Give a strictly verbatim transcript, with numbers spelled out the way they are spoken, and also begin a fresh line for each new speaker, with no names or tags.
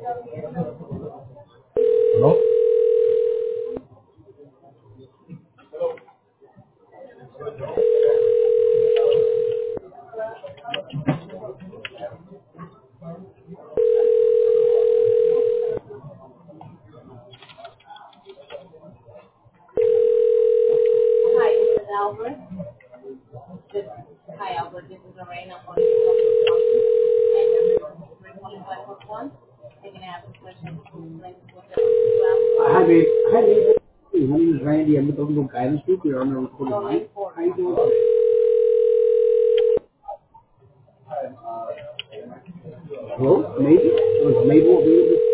Hello?
Hi, this is Albert. This, hi, Albert. This is Lorraine. I'm calling you from the office. And you're calling by for one. I can ask a question to explain what you're looking to ask.
Hi, babe. Hi, babe. Hey, my name is Randy. I'm with Overlook Guidance Group. We're on the recorded
So,
line.
like, for
How you doing today? Hello? Mabel? Was Mabel available?